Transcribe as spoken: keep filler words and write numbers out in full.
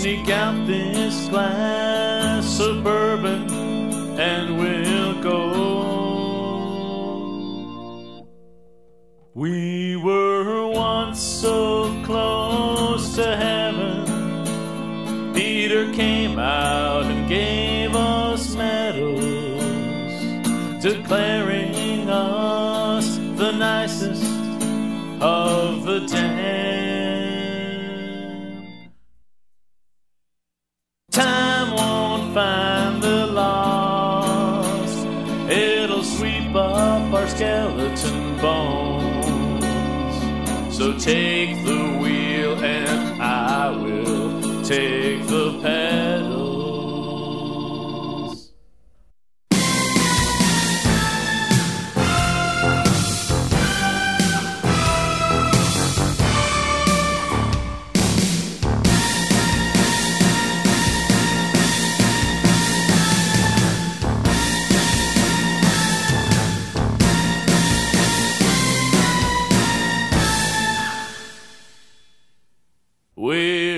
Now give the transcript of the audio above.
sneak out this glass of bourbon and we'll go. We were once so close to heaven. Peter came out and gave us medals, declaring us the nicest of the damned. Time won't find the lost. It'll sweep up our skeleton bones. So take the wheel and I will take the pedals. We